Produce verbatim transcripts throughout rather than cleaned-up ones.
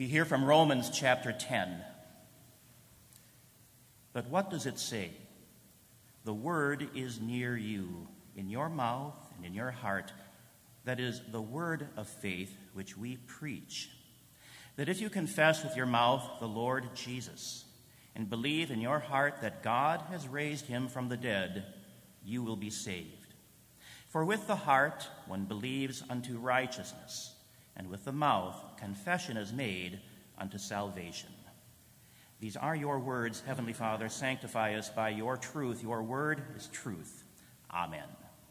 We hear from Romans chapter ten. But what does it say? The word is near you, in your mouth and in your heart. That is the word of faith which we preach. That if you confess with your mouth the Lord Jesus and believe in your heart that God has raised him from the dead, you will be saved. For with the heart one believes unto righteousness, and with the mouth confession is made unto salvation. These are your words, Heavenly Father. Sanctify us by your truth. Your word is truth. Amen.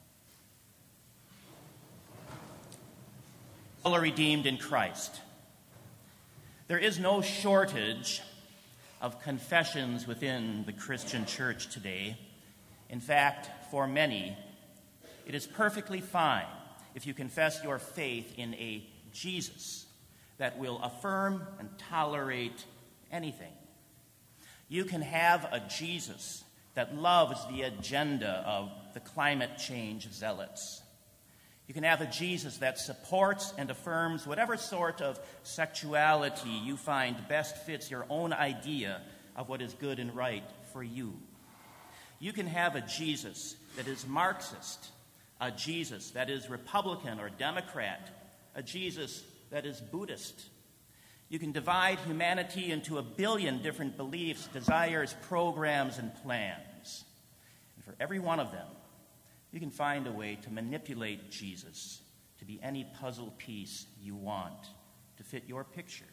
All are redeemed in Christ. There is no shortage of confessions within the Christian church today. In fact, for many, it is perfectly fine if you confess your faith in a Jesus that will affirm and tolerate anything. You can have a Jesus that loves the agenda of the climate change zealots. You can have a Jesus that supports and affirms whatever sort of sexuality you find best fits your own idea of what is good and right for you. You can have a Jesus that is Marxist, a Jesus that is Republican or Democrat, a Jesus that is Buddhist. You can divide humanity into a billion different beliefs, desires, programs, and plans. And for every one of them, you can find a way to manipulate Jesus to be any puzzle piece you want to fit your picture.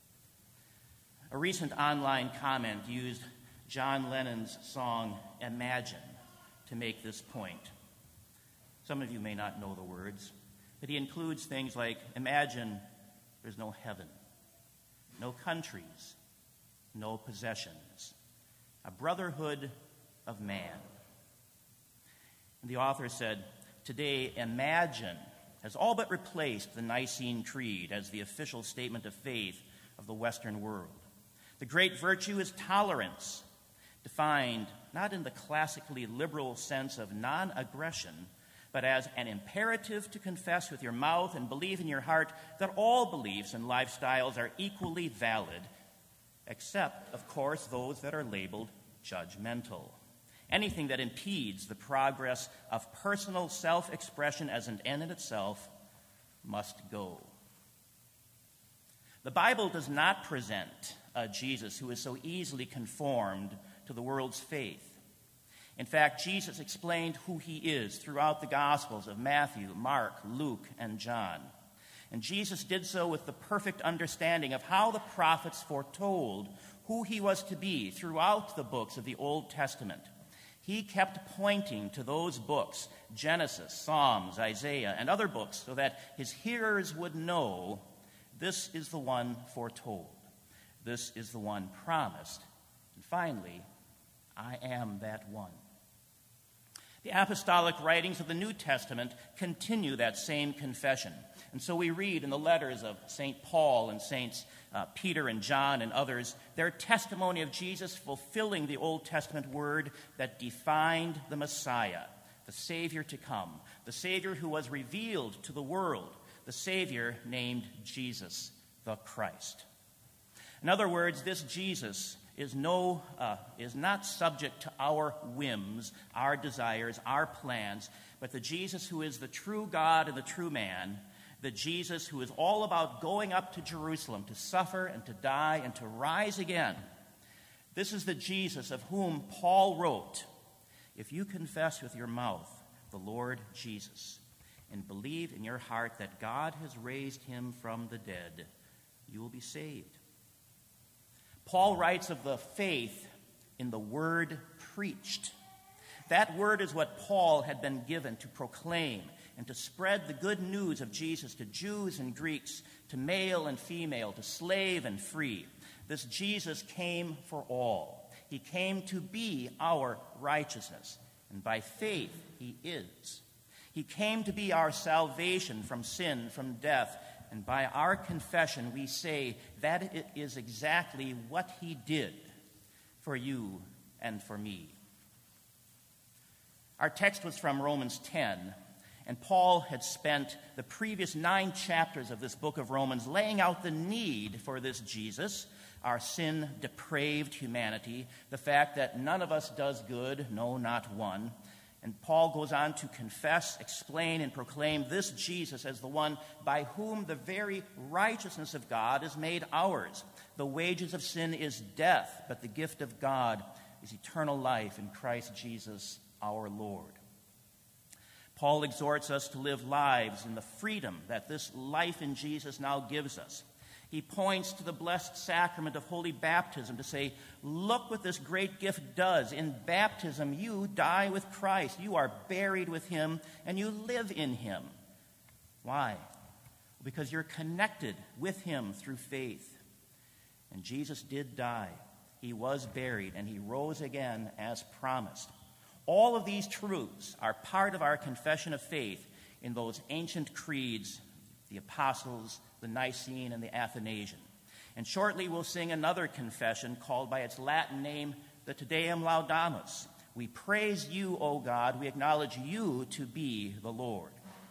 A recent online comment used John Lennon's song Imagine to make this point. Some of you may not know the words, but he includes things like, imagine there's no heaven, no countries, no possessions, a brotherhood of man. And the author said, today, imagine has all but replaced the Nicene Creed as the official statement of faith of the Western world. The great virtue is tolerance, defined not in the classically liberal sense of non-aggression, but as an imperative to confess with your mouth and believe in your heart that all beliefs and lifestyles are equally valid, except, of course, those that are labeled judgmental. Anything that impedes the progress of personal self-expression as an end in itself must go. The Bible does not present a Jesus who is so easily conformed to the world's faith. In fact, Jesus explained who he is throughout the Gospels of Matthew, Mark, Luke, and John. And Jesus did so with the perfect understanding of how the prophets foretold who he was to be throughout the books of the Old Testament. He kept pointing to those books, Genesis, Psalms, Isaiah, and other books, so that his hearers would know this is the one foretold. This is the one promised. And finally, I am that one. The apostolic writings of the New Testament continue that same confession. And so we read in the letters of Saint Paul and Saints uh, Peter and John and others their testimony of Jesus fulfilling the Old Testament word that defined the Messiah, the Savior to come, the Savior who was revealed to the world, the Savior named Jesus the Christ. In other words, this Jesus is no uh, is not subject to our whims, our desires, our plans, but the Jesus who is the true God and the true man, the Jesus who is all about going up to Jerusalem to suffer and to die and to rise again. This is the Jesus of whom Paul wrote, if you confess with your mouth the Lord Jesus and believe in your heart that God has raised him from the dead, you will be saved. Paul writes of the faith in the word preached. That word is what Paul had been given to proclaim and to spread the good news of Jesus to Jews and Greeks, to male and female, to slave and free. This Jesus came for all. He came to be our righteousness, and by faith he is. He came to be our salvation from sin, from death, and by our confession, we say that it is exactly what he did for you and for me. Our text was from Romans ten, And Paul had spent the previous nine chapters of this book of Romans laying out the need for this Jesus, our sin-depraved humanity, the fact that none of us does good, no, not one. And Paul goes on to confess, explain, and proclaim this Jesus as the one by whom the very righteousness of God is made ours. The wages of sin is death, but the gift of God is eternal life in Christ Jesus our Lord. Paul exhorts us to live lives in the freedom that this life in Jesus now gives us. He points to the blessed sacrament of holy baptism to say, look what this great gift does. In baptism, you die with Christ. You are buried with him, and you live in him. Why? Because you're connected with him through faith. And Jesus did die. He was buried, and he rose again as promised. All of these truths are part of our confession of faith in those ancient creeds, the Apostles', the Nicene, and the Athanasian. And shortly we'll sing another confession called by its Latin name, the Te Deum Laudamus. We praise you, O God. We acknowledge you to be the Lord.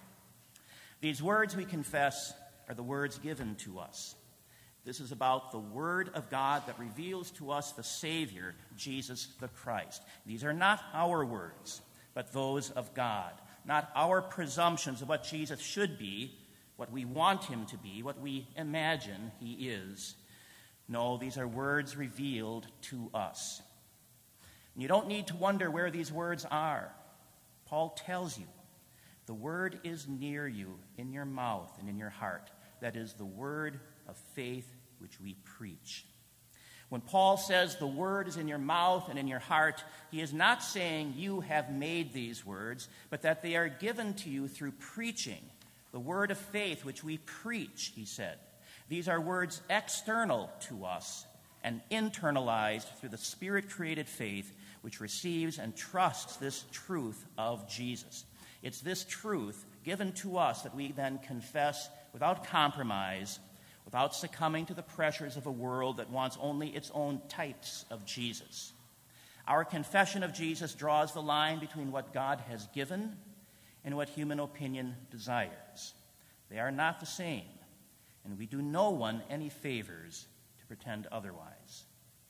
These words we confess are the words given to us. This is about the Word of God that reveals to us the Savior, Jesus the Christ. These are not our words, but those of God. Not our presumptions of what Jesus should be, what we want him to be, what we imagine he is. No, these are words revealed to us. And you don't need to wonder where these words are. Paul tells you, the word is near you, in your mouth and in your heart. That is the word of faith which we preach. When Paul says the word is in your mouth and in your heart, he is not saying you have made these words, but that they are given to you through preaching. The word of faith which we preach, he said. These are words external to us and internalized through the Spirit-created faith which receives and trusts this truth of Jesus. It's this truth given to us that we then confess without compromise, without succumbing to the pressures of a world that wants only its own types of Jesus. Our confession of Jesus draws the line between what God has given and what human opinion desires. They are not the same, and we do no one any favors to pretend otherwise.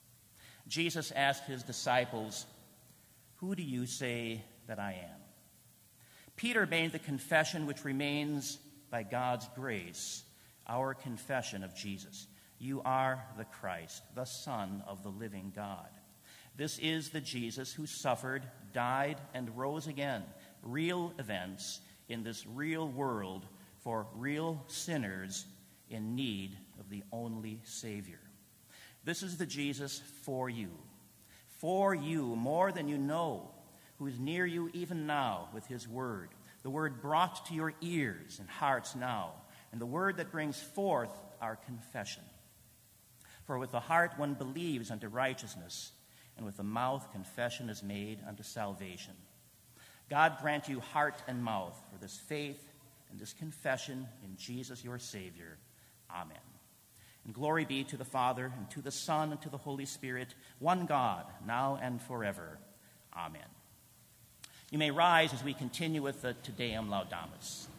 Jesus asked his disciples, "Who do you say that I am?" Peter made the confession which remains by God's grace, our confession of Jesus. You are the Christ, the Son of the living God. This is the Jesus who suffered, died, and rose again. Real events in this real world for real sinners in need of the only Savior. This is the Jesus for you. For you, more than you know, who is near you even now with his word. The word brought to your ears and hearts now, and the word that brings forth our confession. For with the heart one believes unto righteousness, and with the mouth confession is made unto salvation. God grant you heart and mouth for this faith and this confession in Jesus your Savior. Amen. And glory be to the Father, and to the Son, and to the Holy Spirit, one God, now and forever. Amen. You may rise as we continue with the Te Deum Laudamus.